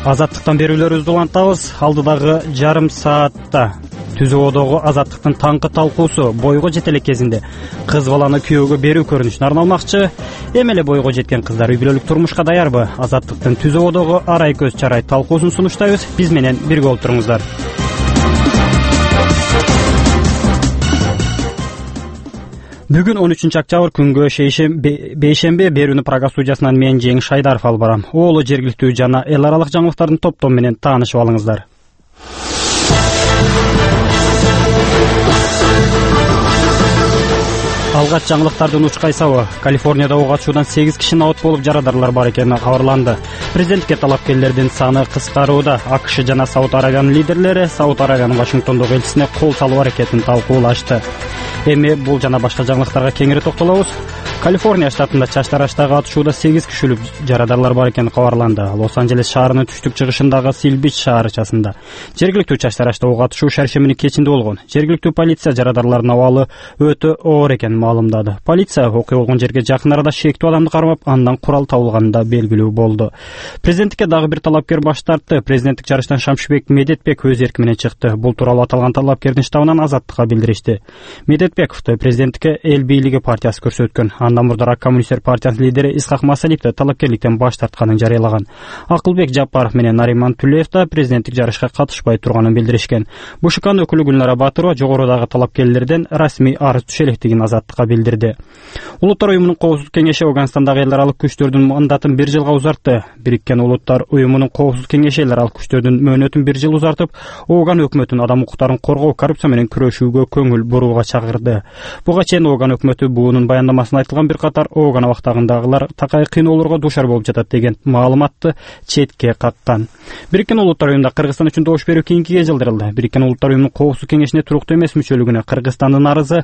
Азаттыктан берүүлөрүбүздү улантабыз. Алдыдагы жарым саатта ТүЗОдогу азаттыктын таңкы талкуусу бойго жете элек кезинде кыз баланы күйөөгө берүү көрүнүшүн арналмакчы. Эми эле бойго жеткен кыздар үй бүлөлүк турмушка даярбы? Азаттыктын ТүЗОдогу арай көз чарай талкуусун сунуштайбыз. Биз менен бирге болуп туруңуздар. Бүгүн 13-октябрь күнгө бейшемби берүүнү Прага студиясынан мен Жеңиш Шайдаров алып барам. Оолу жергиликтүү жана эл аралык жаңылыктардын топтому менен таанышып алыңыздар. Алгач жаңылыктардын уч кайсабы Калифорнияда ок атышуудан 8 киши набат болуп жарадарлар бар экени кабарланды. Президентке талапкерлердин саны кыскарууда. АКШ жана Сауд Арабиянын лидерлери Сауд Арабиянын Вашингтондогу элчисине кол салуу аракетин талкуулашты. Эми бул жана башка жаңылыктарга кеңири токтолобуз. Калифорния штатында чач тараштагы атышууда 8 киши өлүп жарадарлар бар экени кабарланды. Лос-Анджелес шаарынын түштүк-чыгышындагы Силбич шаарчасында жергиликтүү чач тарашта ок атышуу шаршембинин кечинде болгон. Жергиликтүү полиция жарадарлардын абалы өтө оор экенин маалымдады. Полиция окуя болгон жерге жакын арада шектүү адамды кармап, андан курал табылганы да белгилүү болду. Президенттикке дагы бир талапкер баш тартты. Президенттик жарыштан Шамшыбек Медетбек өз эрки менен чыкты. Бул тууралуу аталган талапкердин штабынан Азаттыкка билдиришти. Медетбековду президенттикке эл бийлиги партиясы көрсөткөн. Андан мурдараак Коммунисттер партиясынын лидери Исхак Масалиев талапкерликтен баш тартканын жарыялаган. Акылбек Жапаров менен Нариман Түлеев да президенттик жарышка катышпай турганын билдиришкен. БШКнын өкүлү Гүлнара Батырова жогорудагы талапкерлерден расмий арыз түшө электигин Азаттыкка билдирди. Улуттар уюмунун коопсуздук кеңеши Афганстандагы эл аралык күчтөрдүн мандатын 1 жылга узартты. Бириккен Улуттар уюмунун коопсуздук кеңеши эл аралык күчтөрдүн мөөнөтүн 1 жыл узартып, Афган өкмөтүн адам укуктарын коргоо, коррупция менен күрөшүүгө көңүл бурууга чакырды. Буга чейин Афган өкмөтү буунун баяндамасында айтылган бир катар Афган абактагындагылар такай кыйноолорго душар болуп жатат деген маалыматты четке каккан. Бириккен Улуттар уюмунда Кыргызстан үчүн добуш берүү кийинкиге жылдырылды. Бириккен Улуттар уюмунун коопсуздук кеңешине туруктуу эмес мүчөлүгүнө Кыргызстандын арызы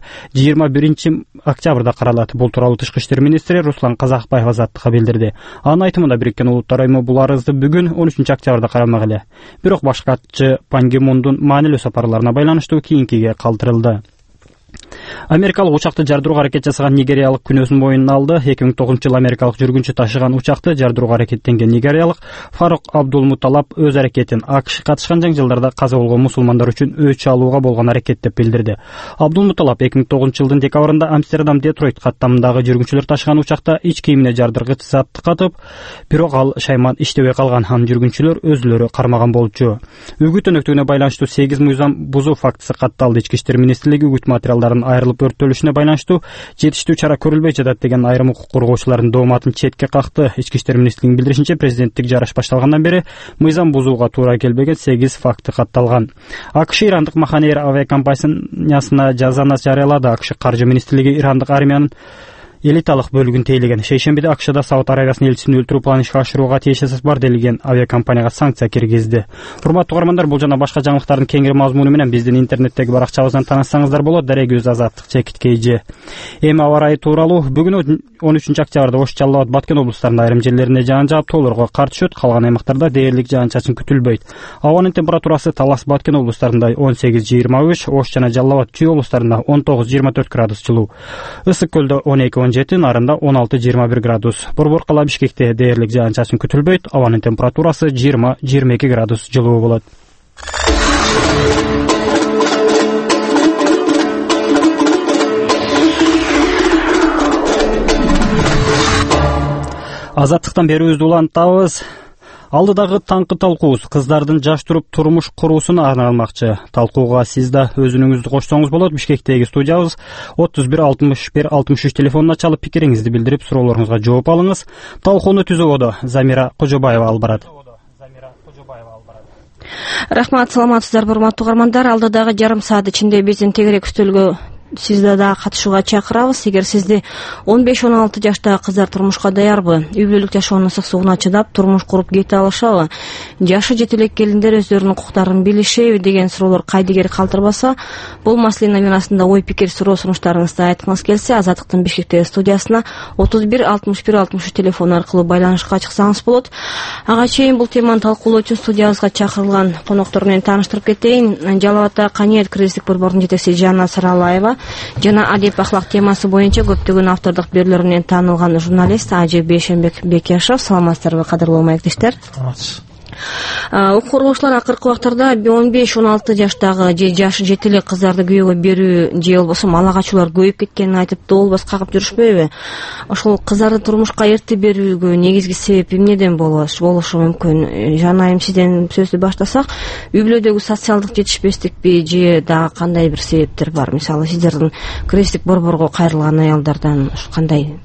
21-октябрда каралат. Бул тууралуу Тышкы иштер министри Руслан Казакбаев Азаттыкка билдирди. Анын айтымында Бириккен Улуттар уюму бул арызды бүгүн 13-октябрда карамак эле. Бирок баш катчы Пан Ги Мундун маанилүү сапарларына байланыштуу кийинкиге калтырылды. Америкалык учакты жардырууга аракет жасаган нигериялык күнөөсүн мойнуна алды. 2009-жылы америкалык жүргүнчү ташыган учакты жардырууга аракеттенген нигериялык Фарук Абдулмуталап өз аракетин АКШ катышкан жаңжылдарда каза болгон мусулмандар үчүн өч алууга болгон аракет деп билдирди. Абдулмуталап 2009-жылдын декабрында Амстердам-Детройт каттамындагы жүргүнчүлөр ташыган учакта ич кийимине жардыргыч затты катып, бирок ал шайман иштебей калган. Анын жүргүнчүлөр өзүлөрү кармаган болчу. Үгүт өнөктүгүнө байланыштуу 8 мыйзам бузуу фактысы катталды. Ички иштер министрлиги үгүт материалдарын айрылып өрттөлүшүнө байланыштуу жетиштүү чара көрүлбөй жатат деген айрым укук коргоочулардын дооматын четке какты. Ички иштер министрлигинин билдиришинче, президенттик жарыш башталгандан бери мыйзам бузууга туура келбеген 8 факты катталган. АКШ ирандык Маханейр авиакомпаниясына жазаны жарыялады. АКШ каржы министрлиги ирандык армиянын элиталык бөлүгүн тейлеген. Шейшембиде АКШда Сауд Арабиясынын элчисин өлтүрүү планын ишке ашырууга тиешеси бар делген авиакомпанияга санкция киргизди. Урматтуу угармандар, бул жана башка жаңылыктардын кеңири мазмуну менен биздин интернеттеги баракчабыздан таанышсаңыздар болот. Дарегүз Азаттык ЧКТ. Эми аба ырайы тууралуу. Бүгүн 13-октябрда Ош, Жалал Абад, Баткен облустарынын айрым жерлерине жаан жаап, тоолорго кар түшөт. Калган аймактарда дээрлик жаан-чачын күтүлбөйт. Абанын температурасы Талас, Баткен облустарында 18-23, Ош жана Жалал Абад, Чүй облустарында 19-24 градус жылуу. Ысык көлдө 12-17, Нарында 16-21 градус. Борбор кала Бишкекте дээрлик жаан-чачын күтүлбөйт. Абанын температурасы 20-22 градус жылуу болот. Азаттыктан берүүбүздү улантабыз. Алдыдагы таңкы талкуубуз кыздардын жаш туруп турмуш куруусуна арналмакчы. Талкууга сиз да өзүнүңүздү коштоңуз болот. Бишкектеги студиябыз 31 61 63 телефонуна чалып пикириңизди билдирип, суроолоруңузга жооп алыңыз. Талкууну ТүЗОдо Замира Кожобаева алып барат. Рахмат, саламатсыздарбы урматтуу угармандар. Алдыдагы жарым саат ичинде биздин тегерек үстөлгө сизди да катышууга чакырабыз. Эгер сизди 15-16 жаштагы кыздар турмушка даярбы, үй бүлөлүк жашоонун ысык сууна чыдап турмуш куруп кете алышабы, жашы жете элек келиндер өздөрүнүн укуктарын билишеби деген суроолор кайдыгер калтырбаса, бул маселе номинасында ой пикир суроо сунуштарыңызды айткыңыз келсе, Азаттыктын Бишкектеги студиясына 31 61 63 телефону аркылуу байланышка чыксаңыз болот. Ага чейин бул теманы талкуулоо үчүн студиябызга чакырылган коноктор менен тааныштырып кетейин. Жалал Абадда Каниет кризистик борбордун жетекчиси Жанна Саралаева жана адеп ахлак темасы боюнча көптөгөн автордук берүүлөр менен таанылган журналист Ажи Бейшембек Бекешев. Саламатсыздарбы, кадырлуу маектештер? Укук коргоочулар акыркы убактарда 15-16 жаштагы же жашы жете эле кыздарды күйөөгө берүү же болбосо мала качуулар көбөйүп кеткенин айтып доолбос кагып жүрүшпөйбү? Ошол кыздарды турмушка эрте берүүгө негизги себеп эмнеден болушу мүмкүн? Жана Айым, сизден сөздү баштасак, үй бүлөдөгү социалдык жетишпестикпи же дагы кандай бир себептер бар? Мисалы, сиздердин крестик борборго кайрылган аялдардан кандай?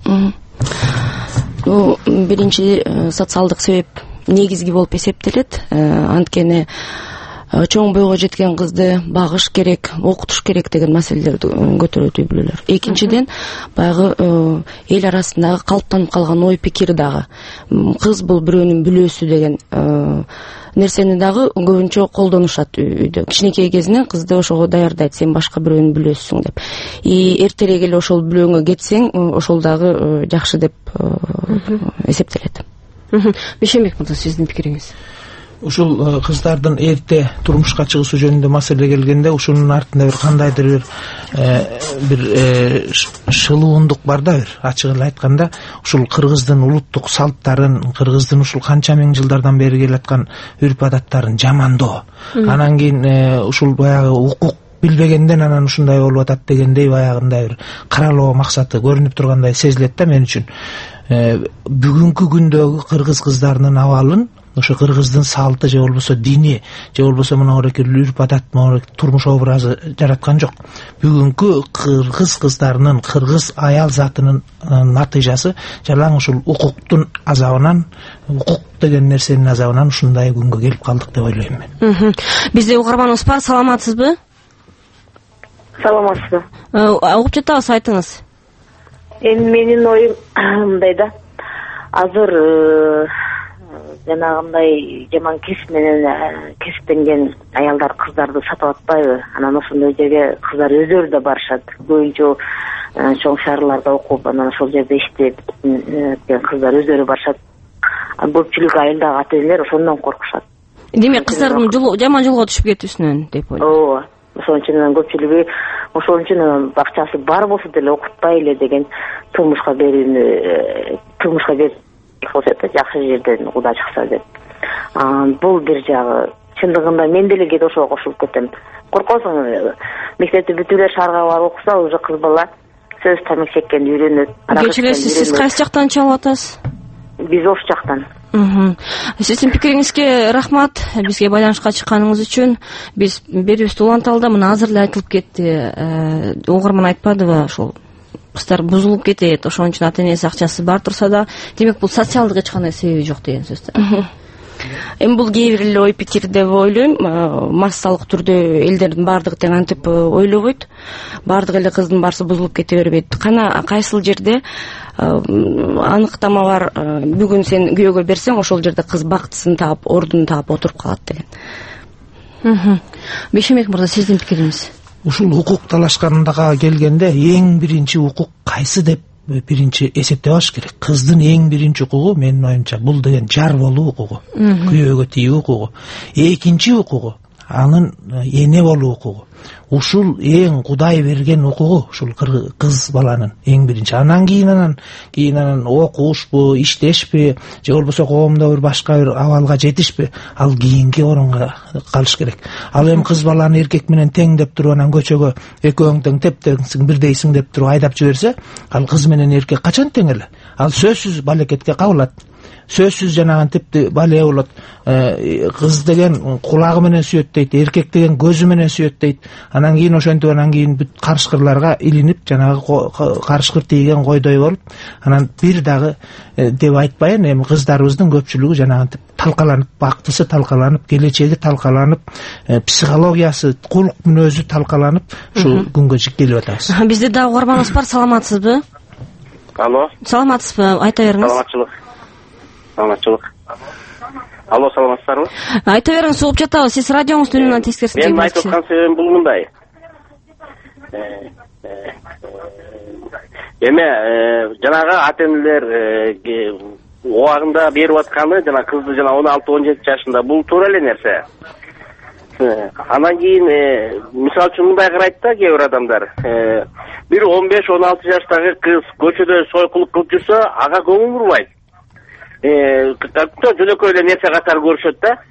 Биринчи социалдык себеп негизги болуп эсептелет. Анткени чоң бойго жеткен кызды багыш керек, окутуш керек деген маселелерди көтөрөт үй бүлөлөр. Экинчиден, баягы эл арасындагы калыптанып калган ой пикир дагы. Кыз бул бирөөнүн бүлөөсү деген нерсени дагы көбүнчө колдонушат үйдө. Кичинекей кезинен кызды ошого даярдайт, сен башка бирөөнүн бүлөөсүсүң деп. Эртерээк эле ошол бүлөөңө кетсең, ошол дагы жакшы деп эсептелет. Бейшенбек мырза, сиздин пикириңиз? Ушул кыздардын эрте турмушка чыгуусу жөнүндө маселе келгенде, ушунун артында бир кандайдыр бир шылуундук бар да, бир ачык эле айтканда, ушул кыргыздын улуттук салттарын, кыргыздын ушул канча миң жылдардан бери келаткан үрп адаттарын жамандоо. Анан кийин ушул баягы укук билбегенден анан ушундай болуп атат дегендей баягындай бир каралоо максаты көрүнүп тургандай сезилет да мен үчүн. Бүгүнкү күндөгү кыргыз кыздарынын абалын ошо кыргыздын салты же болбосо дини же болбосо моногорек үрп адат, моногорек турмуш образы жараткан жок. Бүгүнкү кыргыз кыздарынын, кыргыз аял затынын натыйжасы жалаң ушул укуктун азабынан, укук деген нерсенин азабынан ушундай күнгө келип калдык деп ойлойм мен. Бизде угарманыбыз бар, саламатсызбы? Саламатсызбы? Угуп жатабыз, айтыңыз. Эми менин оюм мындай да. Азыр жанагындай жаман кесип менен кесиптенген аялдар кыздарды сатып атпайбы? Анан ошондой жерге кыздар өздөрү да барышат. Көбүнчө чоң шаарларда окуп, анан ошол жерде иштеп кыздар өздөрү барышат. Көпчүлүк айылдагы ата энелер ошондон коркушат. Демек, кыздардын жаман жолго түшүп кетүүсүнөн деп ойлойм. Ооба. Ошон үчүн көпчүлүгү ошон үчүн акчасы бар болсо деле окутпай эле деген турмушка берүүнү жакшы жерден куда чыкса деп. Бул бир жагы. Чындыгында мен деле кээде ошого кошулуп кетем. Коркосуң, мектепти бүтүп эле шаарга барып окуса, уже кыз бала сөз тамак чеккенди үйрөнөт. Кечиресиз, сиз кайсы жактан чалып атасыз? Биз ош жактан. Сиздин пикириңизге рахмат. Бизге байланышка чыкканыңыз үчүн. Биз берүүбүздү уланталы, мына азыр эле айтылып кетти. Угарман айтпадыбы, ошол кыздар бузулуп кетет, ошон үчүн ата энеси акчасы бар турса да, демек бул социалдык эч кандай себеби жок деген сөздөр. Эми бул кээ бир эле ой пикир деп ойлойм. Массалык түрдө элдердин баардыгы тең антип ойлобойт. Баардык эле кыздын баарысы бузулуп кете бербейт. Кана кайсыл жерде аныктама бар, бүгүн сен күйөөгө берсең, ошол жерде кыз бактысын таап, ордун таап отуруп калат деген. Бейшенбек мырза, сиздин пикириңиз? Ушул укук талашкандага келгенде эң биринчи укук кайсы деп биринчи эсептеп алыш керек. Кыздын эң биринчи укугу менин оюмча бул деген жар болуу укугу, күйөөгө тийүү укугу. Экинчи укугу анын эне болуу укугу. Ушул эң Кудай берген укугу, ушул кыз баланын эң биринчи. Анан кийин окушпу, иштешпи, же болбосо коомдо бир башка бир абалга жетишпи, ал кийинки орунга калыш керек. Ал эми кыз баланы эркек менен тең деп туруп, анан көчөгө экөөң тең тептеңсиң, бирдейсиң деп туруп айдап жиберсе, ал кыз менен эркек качан тең эле? Ал сөзсүз балекетке кабылат. Сөзсүз жанаган типти бале болот. Кыз деген кулагы менен сүйөттөйт, эркек деген көзү менен сүйөттөйт. Анан кийин ошентип анан кийин бүт карышкырларга илинип, жанагы карышкыр тийген койдой болуп, анан бир дагы деп айтпайын, эми кыздарыбыздын көпчүлүгү жанагынтип талкаланып, бактысы талкаланып, келечеги талкаланып, психологиясы, кулк мүнөзү талкаланып, ушул күнгө келип атабыз. Бизде дагы угарманыбыз бар, саламатсызбы? Алло. Саламатсызбы? Айта бериңиз. Саламатчылык. Алло, саламатсыздарбы? Айта бериңиз, угуп жатабыз. Сиз радионуздун үнүнөн тескерисин чыгыңыз. Мен айтып аткан себебим бул мындай. Эме жанагы ата-энелер убагында берип атканы, жана кызды жана 16-17 жашында бул туура эле нерсе. Анан кийин мисалы үчүн мындай карайт да кээ бир адамдар. Бир 15-16 жаштагы кыз көчөдө сойкулук кылып жүрсө, ага көңүл бурбайт. жөнөкөй эле нерсе катары көрүшөт да.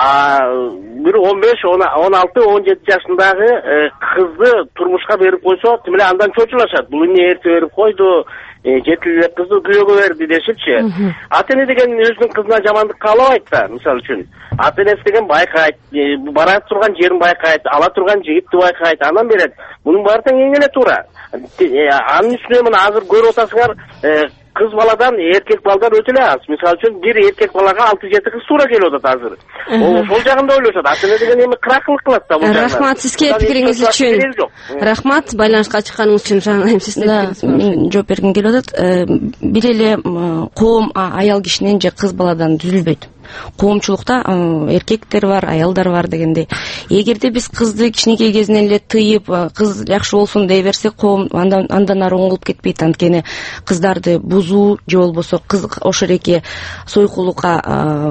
Бир 15-16-17 жашындагы кызды турмушка берип койсо, тим эле андан чочулашат. Бул эмне эрте берип койду, жетил эле кызды күйөөгө берди дешипчи. Ата эне деген өзүнүн кызына жамандык каалабайт да, мисалы үчүн. Ата энеси деген байкайт, бара турган жерин байкайт, ала турган жигитти байкайт, анан берет. Мунун баары тең эң эле туура. Анын үстүнө мына азыр көрүп атасыңар, кыз баладан эркек балдар өтө эле аз. Мисалы үчүн бир эркек балага 6-7 кыз туура келип атат азыр. Ошол жагында ойлошот. Ата эне деген эми кыракылык кылат да бул жагда. Рахмат сизге пикириңиз үчүн. Рахмат байланышка чыкканыңыз үчүн. Мен жооп бергим келип атат. Бир эле коом аял кишинен же кыз баладан түзүлбөйт. Коомчулукта эркектер бар, аялдар бар дегендей. Эгерде биз кызды кичинекей кезинен эле тыйып, кыз жакшы болсун дей берсек, коом андан ары оңолуп кетпейт. Анткени кыздарды бузуу же болбосо кыз ошол эки сойкулукка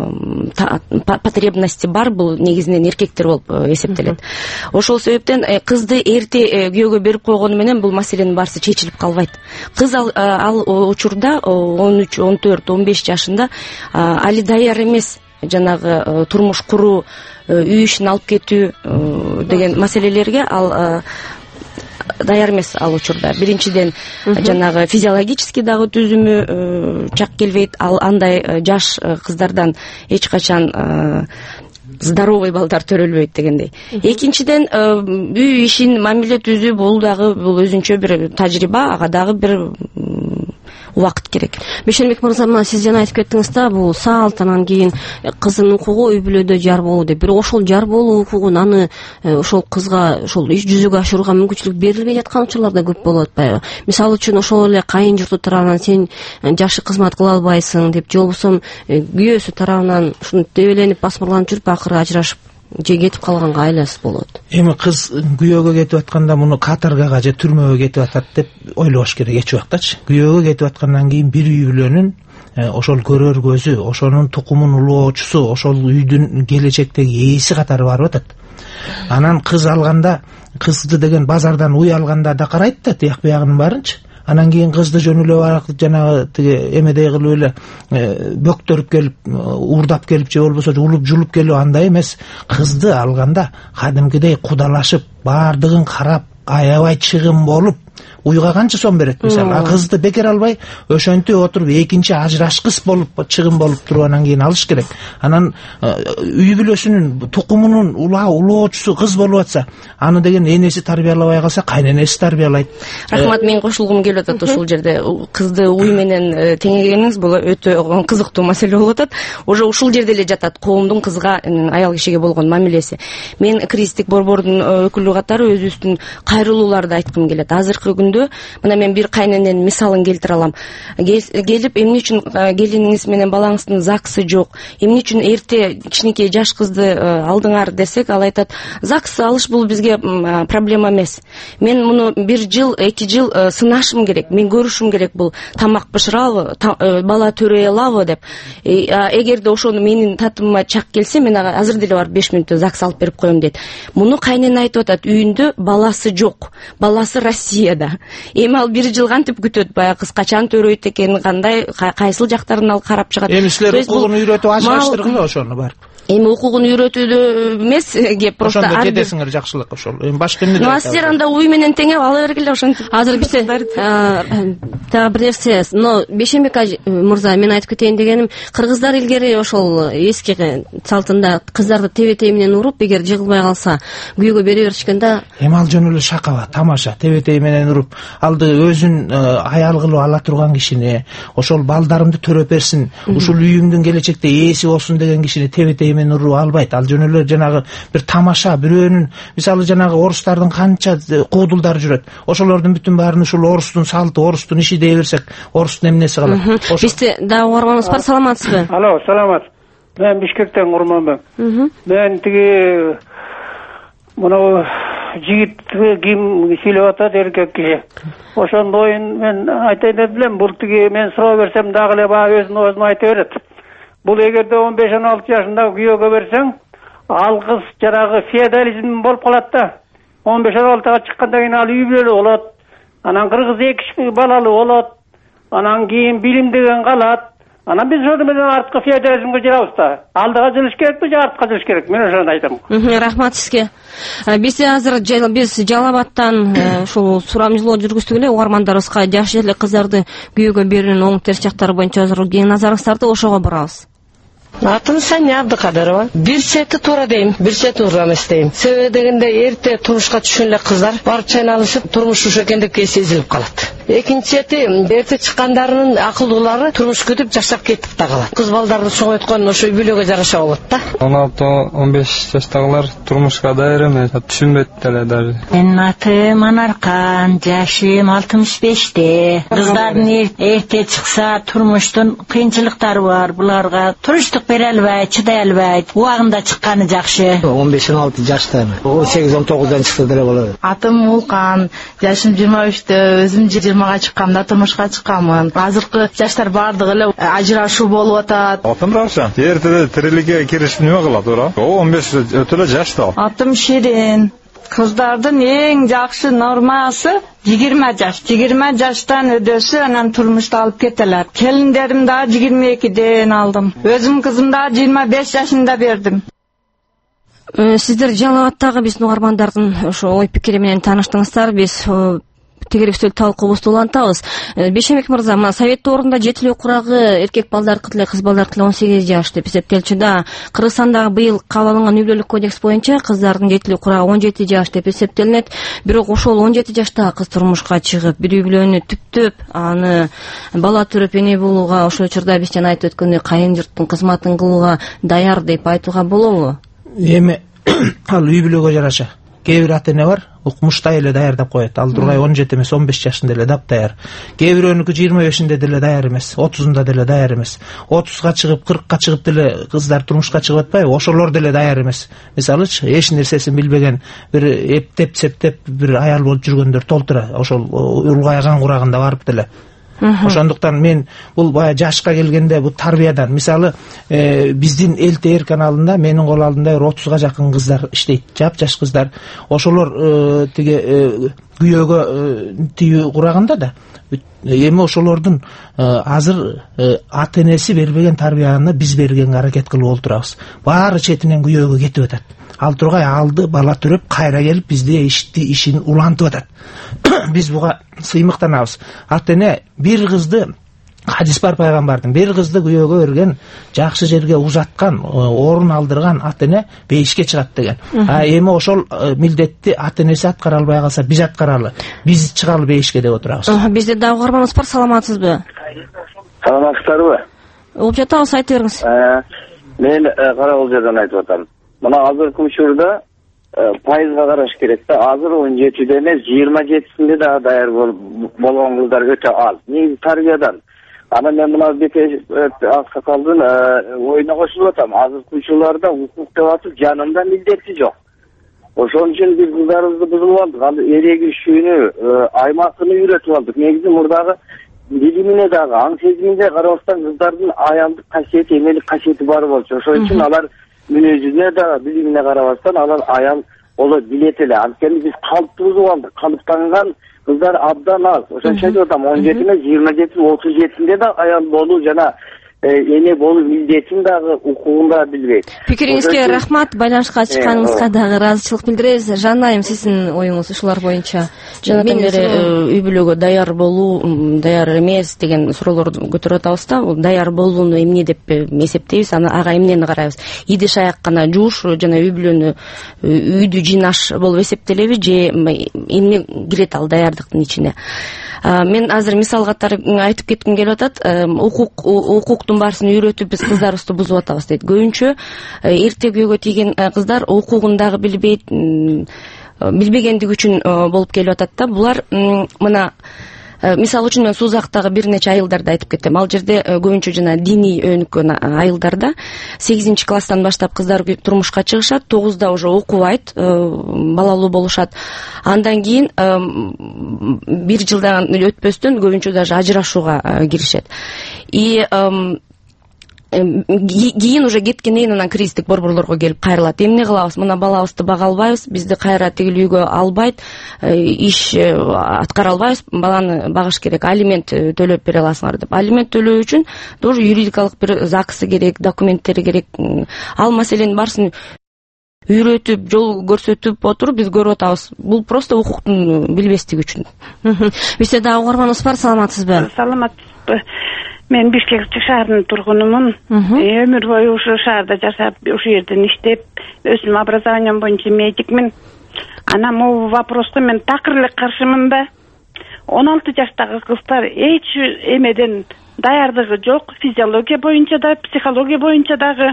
потребности бар, бул негизинен эркектер болуп эсептелет. Ошол себептен кызды эрте күйөөгө берип койгону менен бул маселенин баары чечилип калбайт. Кыз ал учурда 13, 14, 15 жашында али даяр эмес. Жанагы турмуш куруу, үй ишин алып кетүү деген маселелерге ал даяр эмес ал учурда. Биринчиден жанагы физиологический дагы түзүмү чак келбейт. Ал андай жаш кыздардан эч качан здоровый балдар төрөлбөйт дегендей. Экинчиден үй ишин мамиле түзүү бул дагы бул өзүнчө бир тажрыйба, ага дагы бир убакыт керек. Бешенбек мырза, мына сиз жана айтып кеттиңиз да, бул салт, анан кийин кыздын укугу үй бүлөдө жар болуу деп. Бирок ошол жар болуу укугун аны ошол кызга ошол жүзүгө ашырууга мүмкүнчүлүк берилбей жаткан учурлар да көп болуп атпайбы? Мисалы үчүн ошол эле кайын журту тарабынан сен жакшы кызмат кыла албайсың деп, же болбосо күйөөсү тарабынан ушуну дебеленип басмырланып жүрүп акыры ажырашып же кетип калганга айласы болот. Эми кыз күйөөгө кетип атканда муну каторгага же түрмөгө кетип атат деп ойлош керек эч убактачы. Күйөөгө кетип аткандан кийин бир үй бүлөнүн ошол көрөр көзү, ошонун тукумун улоочусу, ошол үйдүн келечектеги ээси катары барып атат. Анан кыз алганда, кызды деген базардан уй алганда да карайт да тияк биягынын баарынчы. Анан кийин кызды жөн эле барак жанагы тиги эмедей кылып эле бөктөрүп келип, уурдап келип же болбосо улуп жулуп келип андай эмес. Кызды алганда кадимкидей кудалашып, баардыгын карап, аябай чыгым болуп, уйга канча сом берет мисалы. Кызды бекер албай, ошентип отуруп экинчи ажырашкыс болуп, чыгым болуп туруп анан кийин алыш керек. Анан үй бүлөсүнүн тукумунун улоочусу кыз болуп атса, аны деген энеси тарбиялабай калса, кайненеси тарбиялайт. Рахмат, мен кошулгум келип атат ушул жерде. Кызды уй менен теңегениңиз бул өтө кызыктуу маселе болуп атат. Уже ушул жерде эле жатат коомдун кызга, аял кишиге болгон мамилеси. Мен кризистик борбордун өкүлү катары өзүбүздүн кайрылууларды айткым келет. Азыркы күндө мына мен бир кайнененин мисалын келтире алам. Келип, эмне үчүн келиниңиз менен балаңыздын ЗАГСы жок, эмне үчүн эрте кичинекей жаш кызды алдыңар десек, ал айтат, ЗАГС алыш бул бизге проблема эмес. Мен муну 1 жыл, 2 жыл сынашым керек, мен көрүшүм керек, бул тамак бышырабы, бала төрөй алабы деп. Эгерде ошону менин татымыма чак келсе, мен ага азыр деле барып 5 мүнөттө ЗАГС алып берип коем дейт. Муну кайнене айтып атат, үйүндө баласы жок, баласы Россияда. Эми ал 1 жыл кантип күтөт, баягы кыз качан төрөйт экен, кандай, кайсыл жактарын ал карап чыгат. Эми силер укугун үйрөтүп ажыраштыргыла ошону бар. Эми укугун үйрөтүүдө эмес, кеп просто ошондо кетесиңер жакшылык ошол. Эми башка эмне деп. Силер анда уй менен теңеп ала бергиле ошентип. Азыр бизде дагы бир нерсе, но Бешенбек мырза, мен айтып кетейин дегеним, кыргыздар илгери ошол эски салтында кыздарды тебетей менен уруп, эгер жыгылбай калса күйөөгө бере беришкен да. Эми ал жөн эле шакаба, тамаша, тебетей менен уруп, алды өзүн аял кылып ала турган кишини, ошол балдарымды төрөп берсин, ушул үйүмдүн келечекте ээси болсун деген кишини тебетей менен уруп албайт. Ал жөн эле жанагы бир тамаша, бирөөнүн, мисалы жанагы орустардын канча куудулдары жүрөт. Ошолордун бүтүн баарын ушул орустун салты, орустун иши дей берсек, орустун эмнеси калат? Бизде дагы угарманыбыз бар, саламатсызбы? Алло, саламат. Мен Бишкектен Курманбек. Мен тиги мына жигит ким сүйлөп атат, эркек киши. Ошондо мен айтайын дедим, бул тиги мен суроо берсем дагы эле баягы өзүнүн өзүн айта берет. Бул эгерде 15-16 жашында күйөөгө берсең, ал кыз жанагы феодализм болуп калат да. 15-16 чыккандан кийин ал үй бүлөлүү болот. Анан кыргыз 2 балалуу болот. Анан кийин билим деген калат. Анан биз ошону менен арткы феодализмге жырабыз да. Алдыга жылыш керекпи же артка жылыш керек? Мен ошону айтам. Рахмат сизге. Биз азыр биз Жалал Абадтан ушул сурамжылоо жүргүздүк эле угармандарыбызга жаш эле кыздарды күйөөгө берүүнүн оң терс жактары боюнча азыр кең назарыңыздарды ошого бурабыз. Атым Сания Абдыкадырова. Бир чети туура дейм, бир чети туура эмес дейм. Себеби дегенде эрте турмушка түшкөн эле кыздар барып чайналышып, турмуш ушу экендикке сезилип калат. Экинчи чети эрте чыккандарынын акылдуулары турмуш күтүп жашап кетип да калат. Кыз балдарды чоңойткон ошо үй бүлөгө жараша болот да. 16-15 жаштагылар турмушка даяр эмес, түшүнбөйт деле даже. Менин атым Анаркан, жашым 65те. Кыздардын эрте чыкса турмуштун кыйынчылыктары бар. Буларга туруштук бере албайт, чыдай албайт. Убагында чыкканы жакшы. 15-16 жаштан, 18-19дан чыкса деле болот. Атым Улкан, жашым 23те, өзүм 20га чыккамда турмушка чыккамын. Азыркы жаштар бардыгы эле ажырашуу болуп атат. Атым Равшан, эртеде тириликке киришип неме кылат, туура? 15 өтө эле жашта. Атым Ширин. Кыздардын эң жакшы нормасы 20 жаш. 20 жаштан өдөсү анан турмушта алып кетелер. Келиндерим да 22ден алдым. Өзүм кызым да 25 жашында бердим. Сиздер Жалал Абадтагы биздин угармандардын ошо ой пикири менен тааныштыңыздар. Биз тегеректүү талкуубузду улантабыз. Бейшембек мырза, мына совет доорунда жетилүү курагы эркек балдаркы деле, кыз балдаркы деле 18 жаш деп эсептелчү да. Кыргызстандагы быйыл кабыл алынган үй бүлөлүк кодекс боюнча кыздардын жетилүү курагы 17 жаш деп эсептелинет. Бирок ошол 17 жаштагы кыз турмушка чыгып, бир үй бүлөнү түптөп, аны бала төрөп эне болууга, ошол учурда биз жана айтып өткөндөй кайын журттун кызматын кылууга даяр деп айтууга болобу? Эми ал үй бүлөгө жараша. Кээ бир ата эне бар, укмуштай эле даярдап коет. Ал тургай 17 эмес, 15 жашында эле даяр. Кээ бирөөнүкү 25-инде деле даяр эмес, 30-унда деле даяр эмес. 30га чыгып, 40га чыгып деле кыздар турмушка чыгып атпайбы? Ошолор деле даяр эмес. Мисалычы, эч нерсесин билбеген, бир эптеп, септеп бир аял болуп жүргөндөр толтура. Ошол улгайган курагында барып деле. Ошондуктан мен бул бая жашка келгенде бул тарбиядан, мисалы биздин эл-ТР каналында менин кол алдымда 30га жакын кыздар иштейт, жаш кыздар. Ошолор тиги күйөөгө тийүү курагында да эми ошолордун азыр ата энеси бербеген тарбияны биз бергенге аракет кылып олтурабыз. Баары четинен күйөөгө кетип атат. Ал тургай алды бала төрөп кайра келип бизде ишин улантып атат. Биз буга сыймыктанабыз. Ата эне бир кызды, хадис бар пайгамбардын, бир кызды күйөөгө берген, жакшы жерге узаткан, орун алдырган ата эне бейишке чыгат деген. Эми ошол милдетти ата энеси аткара албай калса биз аткаралы, биз чыгалы бейишке деп отурабыз. Бизде дагы угарманыбыз бар, саламатсызбы? Саламатсыздарбы? Угуп жатабыз, айта бериңиз. Мен Карагол жерден айтып атам. Мына азыркы учурда пайызга караш керек да. Азыр 17-де эмес, 27-синде да даяр болгон кыздар өтө аз. Негизи тарбиядан. Анан мен мына аксакалдын оюна кошулуп атам. Азыркы учурларда укук деп атып, жанында милдети жок. Ошон үчүн биз кыздарыбызды бузуп алдык. Ал эрегишүүнү, аймакыны үйрөтүп алдык. Негизи мурдагы билимине дагы, аң сезимине карабастан кыздардын аялдык касиети, эмелик касиети бар болчу. Ошон үчүн алар мүнөзүнө да, билимине карабастан алар аял боло билет эле. Анткени биз калыпты бузуп алдык. Калыптанган кыздар абдан аз. Ошон үчүн айтып атам, 17-ме, 27, 37-нде да аял болуу жана эне болуу милдетин дагы укугунда билбейт. Пикириңизге рахмат, байланышка чыкканыңызга дагы ыраазычылык билдиребиз. Жанайым, сиздин оюңуз ушулар боюнча. Мен үй бүлөгө даяр болуу, даяр эмес деген суроолорду көтөрүп атабыз да. Даяр болууну эмне деп эсептейбиз, ага эмнени карайбыз? Идиш аяк гана жууш жана үй бүлөнү, үйдү жыйнаш болуп эсептелеби же эмне кирет ал даярдыктын ичине? Мен азыр мисал катары айтып кетким келип атат. Укуктун баарысын үйрөтүп биз кыздарыбызды бузуп атабыз дейт. Көбүнчө эрте күйөөгө тийген кыздар укугун дагы билбейт, билбегендиги үчүн болуп келип атат да. Булар мына мисал үчүн мен Сузактагы бир нече айылдарды айтып кетем. Ал жерде көбүнчө жана диний өнүккөн айылдарда 8 класстан баштап кыздар турмушка чыгышат, 9да уже окубайт, балалуу болушат. Андан кийин 1 жылдан өтпөстөн көбүнчө даже ажырашууга киришет. И кийин уже кеткенден кийин анан кризистик борборлорго келип кайрылат. Эмне кылабыз? Мына балабызды бага албайбыз, бизди кайра тигил үйгө албайт, иш аткара албайбыз, баланы багыш керек, алимент төлөп бере аласыңар деп. Алимент төлөө үчүн тоже юридикалык бир ЗАГСы керек, документтери керек. Ал маселенин барысын үйрөтүп, жол көрсөтүп отуруп биз көрүп атабыз. Бул просто укуктун билбестиги үчүн. Бизде дагы угарманыбыз бар, саламатсызбы? Саламатсызбы. Мен Бишкек шаарынын тургунумун. Өмүр бою ушу шаарда жашап, ушу жерден иштеп, өзүм образованием боюнча медикмин. Анан могу вопроско мен такыр эле каршымын да. 16 жаштагы кыздар эч эмеден даярдыгы жок, физиология боюнча да, психология боюнча дагы.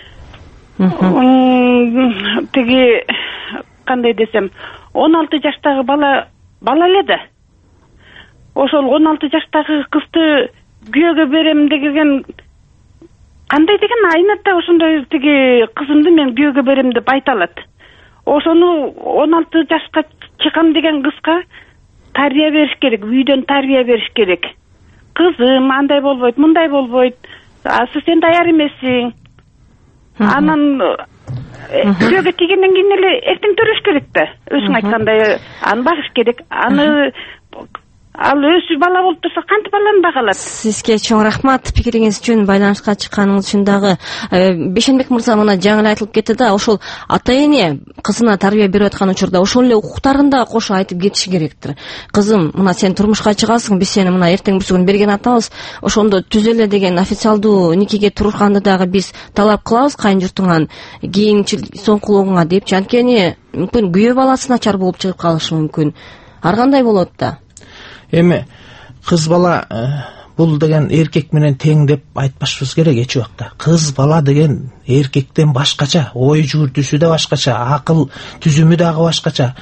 Тиги кандай десем, 16 жаштагы бала эле да. Ошол 16 жаштагы кызды күйөөгө берем деген кандай деген айнатта ошондой тиги кызымды мен күйөөгө берем деп айта алат. Ошону 16 жашка чыккан деген кызга тарбия бериш керек, үйдөн тарбия бериш керек. Кызым андай болбойт, мындай болбойт. Сен даяр эмессиң. Анан күйөөгө тийгенден кийин эле эртең төрөш керек да. Өзүң айткандай аны багыш керек. Аны ал өзү бала болуп турса кантип баланы бага алат? Сизге чоң рахмат пикириңиз үчүн, байланышка чыкканыңыз үчүн дагы. Бейшенбек мырза мына жаңы эле айтылып кетти да, ошол ата эне кызына тарбия берип аткан учурда ошол эле укуктарын да кошо айтып кетиши керектир. Кызым, мына сен турмушка чыгасың, биз сени мына эртең бүсүгүн берген атабыз, ошондо түз эле деген официалдуу никеге турганды дагы биз талап кылабыз кайын журтуңан, кийинчи соңкулугуңа депчи. Анткени мүмкүн күйөө баласы начар болуп чыгып калышы мүмкүн. Ар кандай болот да? Эми кыз бала бул деген эркек менен тең деп айтпашыбыз керек эч убакта. Кыз бала деген эркектен башкача, ой жүгүртүүсү да башкача, акыл түзүмү дагы башкача,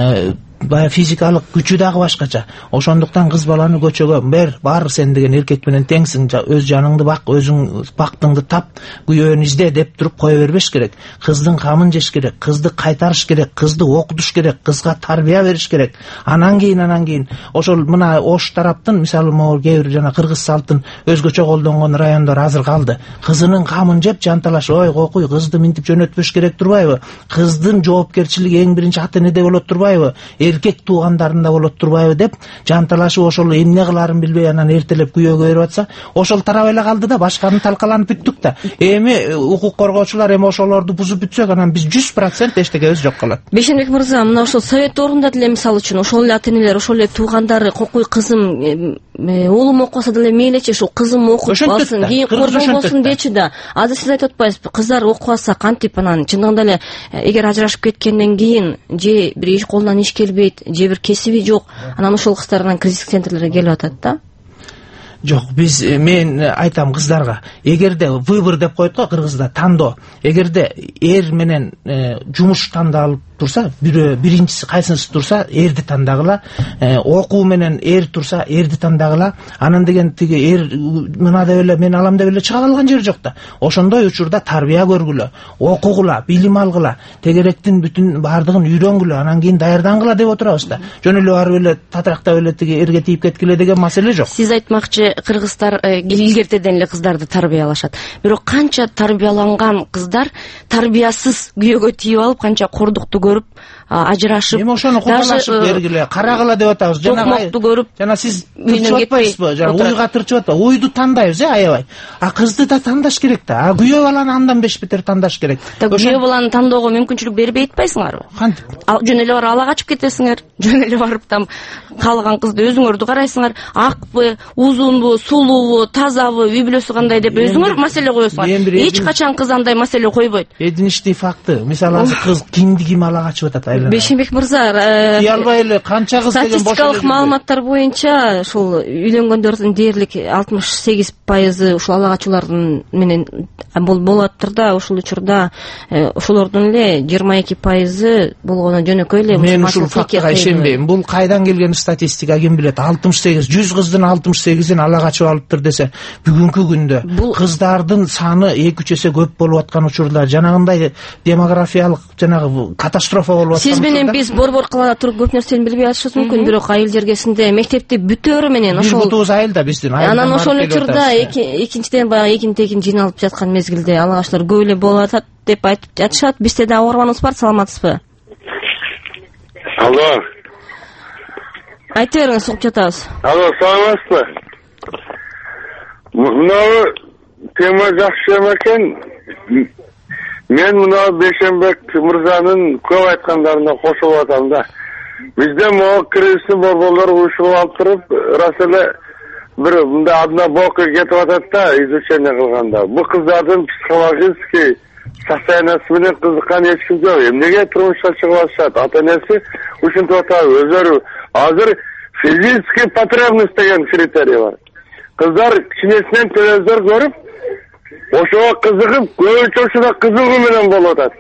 физикалык күчү дагы башкача. Ошондуктан кыз баланы көчөгө бар сен деген эркек менен теңсиң, өз жаныңды бак, өзүң бактыңды тап, күйөөнү изде деп туруп кое бербеш керек. Кыздын камын жеш керек, кызды кайтарыш керек, кызды окутуш керек, кызга тарбия бериш керек. Анан кийин ошол мына Ош тараптын, мисалы могу кээ бир жана кыргыз салттын өзгөчө колдонгон райондор азыр калды. Кызынын камын жеп жанталаш, ой кокуй, кызды минтип жөнөтпөш керек турбайбы? Кыздын жоопкерчилиги эң биринчи ата энеде болот турбайбы? Эркек туугандарында болот турбайбы деп жанталашып ошол эмне кыларын билбей анан эртелеп күйөөгө берип атса, ошол тарап эле калды да, башканы талкаланып бүттүк да. Эми укук коргоочулар эми ошолорду бузуп бүтсөк, анан биз 100% эчтекебиз жок калат. Бейшенбек мырза, мына ошол совет орунда деле мисалы үчүн ошол эле ата энелер, ошол эле туугандары, кокуй кызым, уулум окубаса деле мейличи, ушул кызым окуп алсын, кийин кордон болсун дечи да. Азыр сиз айтып атпайсызбы, кыздар окубаса кантип анан чындыгында эле эгер ажырашып кеткенден кийин же бир колунан иш келбейт, же бир кесиби жок, анан ошол кыздар анан кризис центрлерге келип атат да. Жок, мен айтам кыздарга, эгерде выбор деп коет го кыргызда, тандоо. Эгерде эр менен жумуш тандалып турса, биринчиси кайсынысы турса, эрди тандагыла. Окуу менен эр турса, эрди тандагыла. Анан деген тиги эр мына деп эле мен алам деп эле чыга алган жери жок да. Ошондой учурда тарбия көргүлө, окугула, билим алгыла, тегеректин бүтүн бардыгын үйрөнгүлө, анан кийин даярдангыла деп отурабыз да. Жөн эле барып эле татрактап эле тиги эрге тийип кеткиле деген маселе жок. Сиз айтмакчы, кыргыздар илгертеден эле кыздарды тарбиялашат. Бирок канча тарбияланган кыздар тарбиясыз күйөөгө тийип алып, канча кордукту көрүп, ажырашып, эми ошону куталашып бергиле, карагыла деп атабыз. Токмокту көрүп, жана сиз тырчып атпайсызбы? Жана уйга тырчып атпайбы? Уйду тандайбыз, аябай. Кызды да тандаш керек да. Күйөө баланы андан беш бетер тандаш керек. Күйөө баланы тандоого мүмкүнчүлүк бербей атпайсыңарбы? Кантип? Жөн эле барып ала качып кетесиңер. Жөн эле барып там каалаган кызды өзүңөрдү карайсыңар. Акпы, узунбу, сулуубу, тазабы, үй бүлөсү кандай деп өзүңөр маселе коесуңар. Эч качан кыз андай маселе койбойт. Эдиничный факты. Мисалы азыр кыз кимди ким ала качып атат айлана. Бейшенбек мырза, тие албай эле канча кыз деген бош. Статистикалык маалыматтар боюнча ушул үйлөнгөндөрдүн дээрлик 68% ушул ала качуулардын менен болуптур да. Ушул учурда ошолордун эле 22% болгону жөнөкөй эле. Мен ушул фактыга ишенбейм. Бул кайдан келген статистика, ким билет? 68, 100 кыздын 68-ин ала качып алыптыр десе, бүгүнкү күндө кыздардын саны 2-3 эсе көп болуп аткан учурда жанагындай демографиялык жанагы катастрофа болуп аткан. Сиз менен биз борбор калада туруп көп нерсени билбей атышыбыз мүмкүн, бирок айыл жергесинде мектепти бүтөөрү менен ошол бир бутубуз айылда биздин. Анан ошол учурда экинчиден баягы экин-тегин жыйналып жаткан мезгилде алгачтар көп эле болуп атат деп айтып жатышат. Бизде да оорманыбыз бар, саламатсызбы? Алло. Айта бериңиз, угуп жатабыз. Алло, саламатсызбы? Мынау тема жакшы экен. Мен мынау Бейшенбек мырзанын көп айткандарына кошулуп атам да. Бизде могу кризистин борборлор уюшуп алып туруп, рас эле бир мындай адына боку кетип атат да, изучение кылганда. Бу кыздардын психологический состояниясы менен кызыккан эч ким жок. Эмнеге турмушка чыгып атышат? Ата-энеси ушинтип атат, өзүлөрү азыр физический потребность деген критерий бар. Кыздар кичинесинен телевизор көрүп, ошого кызыгып, көбүнчө ушуна кызыгуу менен болуп атат.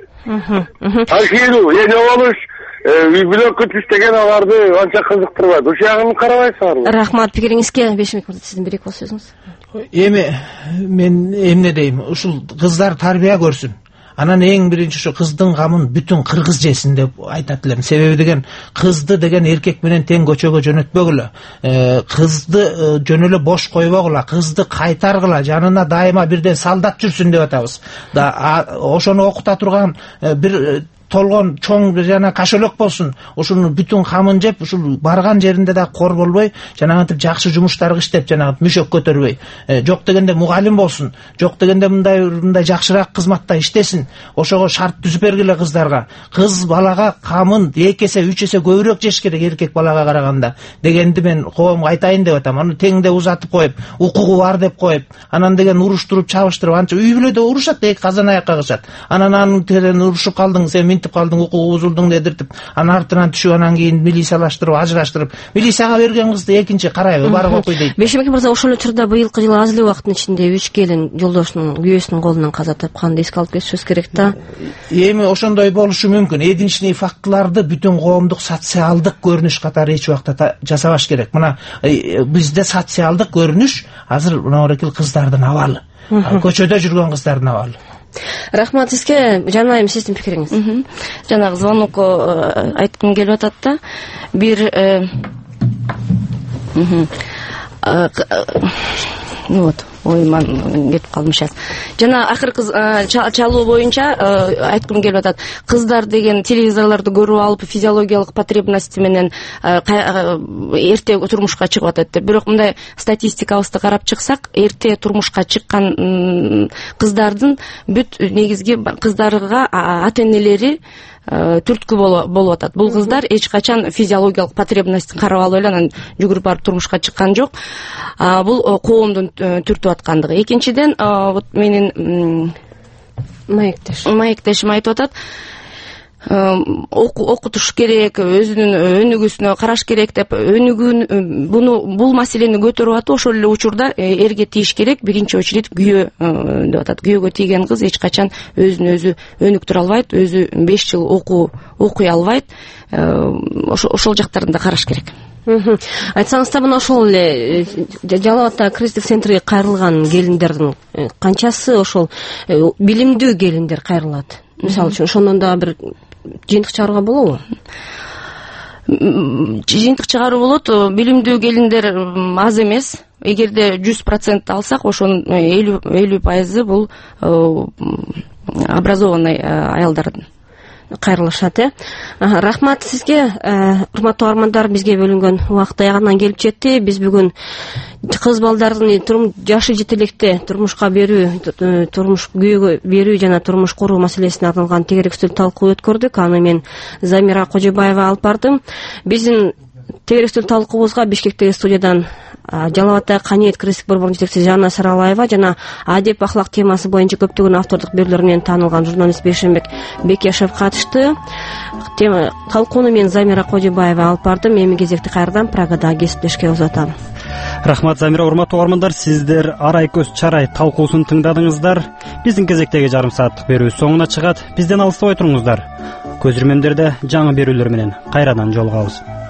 Ал кийин эне болуш, үй бүлө күтүш деген аларды анча кызыктырбайт. Ушул ягын карабайсыңарбы? Рахмат пикириңизге. Бейшенбек мырза, сиздин бир эки сөзүңүз. Эми мен эмне дейм? Ушул кыздар тарбия көрсүн. Анан эң биринчи ушу кыздын камын бүтүн кыргыз жесин деп айтат элем. Себеби деген кызды деген эркек менен тең көчөгө жөнөтпөгүлө. Кызды жөн эле бош койбогула, кызды кайтаргыла, жанына дайыма бирден солдат жүрсүн деп атабыз. Да ошону окута турган бир толгон чоң жана кашөлөк болсун. Ушунун бүтүн камын жеп, ушул барган жеринде да кор болбой, жанагынтип жакшы жумуштарды иштеп, жанагы мөшөк көтөрбөй. Жок дегенде мугалим болсун. Жок дегенде мындай жакшыраак кызматта иштесин. Ошого шарт түзүп бергиле кыздарга. Кыз балага камын 2 эсе 3 эсе көбүрөөк жеш керек эркек балага караганда дегенди мен коомго айтайын деп атам. Аны теңде узатып коюп, укугу бар деп коюп, анан деген уруштуруп чабыштырып, анча үй бүлөдө урушат, эки казан аякка кышат. Анан анын терен урушуп калдың, сен калдың, укугу бузулдуң дедиртип, анан артынан түшүп, анан кийин милициялаштырып, ажыраштырып, милицияга берген кызды экинчи карайбы, барып окуй дейт. Бейшенбек мырза, ошол учурда быйылкы жылы аз эле убакыттын ичинде 3 келин жолдошунун күйөөсүнүн колунан каза тапканды эске алып кетишибиз керек да. Эми ошондой болушу мүмкүн. Эдиничный фактыларды бүтүн коомдук социалдык көрүнүш катары эч убакта жасабаш керек. Мына бизде социалдык көрүнүш азыр мына орекил кыздардын абалы. Көчөдө жүргөн кыздардын абалы. Рахмат сизге. Жанайым, сиздин пикириңиз. Жанагы звонокко айткым келип атат да. Бир вот оюман кетип калдым сейчас. Жана акыркы чалуу боюнча айткым келип атат. Кыздар деген телевизорлорду көрүп алып физиологиялык потребности менен эрте турмушка чыгып атат деп. Бирок мындай статистикабызды карап чыксак, эрте турмушка чыккан кыздардын бүт негизги кыздарга ата-энелери түрткү болуп атат. Бул кыздар эч качан физиологиялык потребностин карап алып эле анан жүгүрүп барып турмушка чыккан жок. Бул коомдун түртүп аткандыгы. Экинчиден, вот менин маектешим айтып атат, окутуш керек, өзүнүн өнүгүүсүнө караш керек деп, өнүгүүнү бул маселени көтөрүп атып, ошол эле учурда эрге тийиш керек. Биринчи очередь күйөө деп атат. Күйөөгө тийген кыз эч качан өзүн өзү өнүктүрө албайт, өзү 5 жыл окуй албайт. Ошол жактарын да караш керек. Айтсаңыз да, мына ошол эле Жалал Абадтагы кризистик центрге кайрылган келиндердин канчасы ошол билимдүү келиндер кайрылат? Мисалы үчүн ошондон да бир жыйынтык чыгарууга болобу? Жыйынтык чыгаруу болот. Билимдүү келиндер аз эмес. Эгерде 100% алсак, ошонун 50% бул образованный аялдар кайрылышат. Рахмат сизге. Урматтуу угармандар, бизге бөлүнгөн убакыт аягына келип жетти. Биз бүгүн кыз балдардын жашы жетелекте турмушка берүү, турмуш күйөөгө берүү жана турмуш куруу маселесине арналган тегерек үстөл талкуу өткөрдүк. Аны мен Замира Кожобаева алып бардым. Биздин тегерек үстөл талкуубузга Бишкектеги студиядан Жалал Абадтагы Каниет кризистик борборунун жетекчиси Жанна Саралаева жана адеп ахлак темасы боюнча көптөгөн автордук берүүлөр менен таанылган журналист Бейшенбек Бекешев катышты. Тема талкууну мен Замира Кожобаева алып бардым. Эми кезекти кайрадан Прагада кесиптешке узатам. Рахмат Замира. Урматтуу угармандар, сиздер Арай көз чарай талкуусун тыңдадыңыздар. Биздин кезектеги жарым сааттык берүү соңуна чыгат. Бизден алыстабай туруңуздар. Көзүрмөндөрдө жаңы берүүлөр менен кайрадан жолугабыз.